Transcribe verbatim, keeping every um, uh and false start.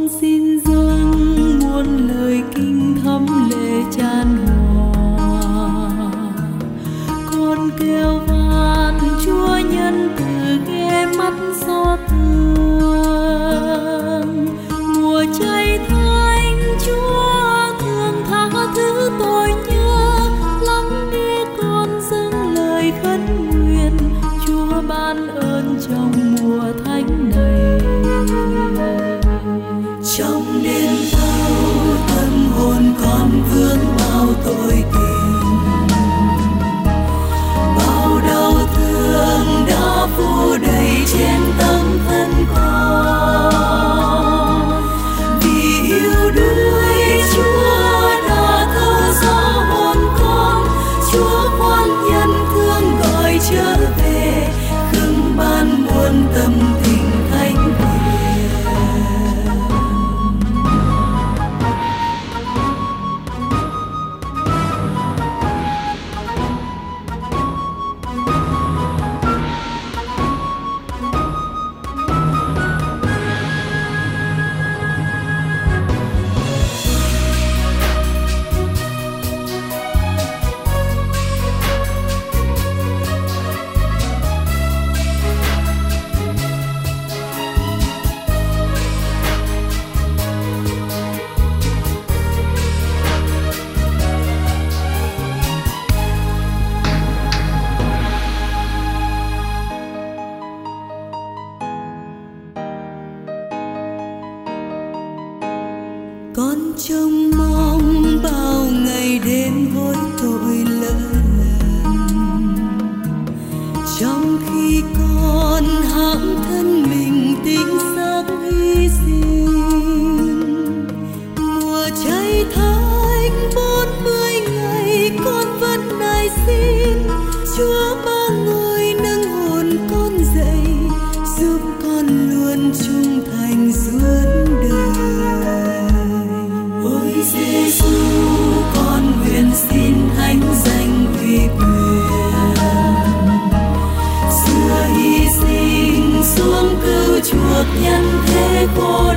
con xin dâng muôn lời kinh thấm lệ tràn hòa. Con kêu van Chúa nhân từ ghé mắt xót thương. Mùa chay thánh Chúa thương tha thứ tội nhớ. Lắng nghe con dâng lời khấn nguyện, Chúa ban ơn trong mùa thánh này. Trong đêm thâu tâm hồn con vướng bao tội tình, bao đau thương đã phủ đầy trên tâm thân con. Vì yêu đuối Chúa đã thâu gió hồn con, Chúa khoan nhân thương gọi trở về, khưng ban muôn tâm tình thánh hiền. Con trông mong bao ngày đêm hối tội lỡ lần, trong khi con hãm thân mình tính xác hy sinh. Mùa chay thánh bốn mươi ngày con vẫn nài xin Chúa ba ngôi nâng hồn con dậy, giúp con luôn trung thành suốt đời. Ôi Giêsu, con nguyện xin thánh danh uy quyền, xưa hy sinh xuống cứu chuộc nhân thế khổ